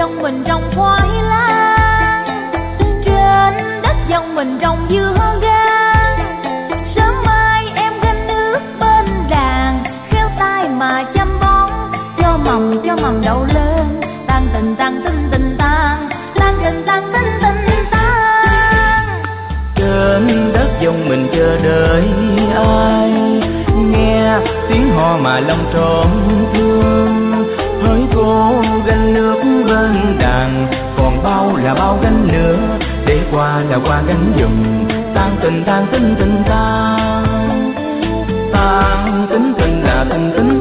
dòng mình trồng khoai lang, trên đất dòng mình trồng dưa gang. Sớm mai em gánh nước bên đàn, khéo tay mà chăm bón, cho mầm đậu lên. Tan tình tan tinh tình tan, tan tình tan tinh tình tan. Trên đất dòng mình chờ đợi ai, nghe tiếng hò mà lòng tròn thương. Hỡi cô gánh nước bên đàn, còn bao là bao gánh nữa, để qua là qua gánh giùm. Tan tình tan tinh tình tan, tan tính tình là tình tính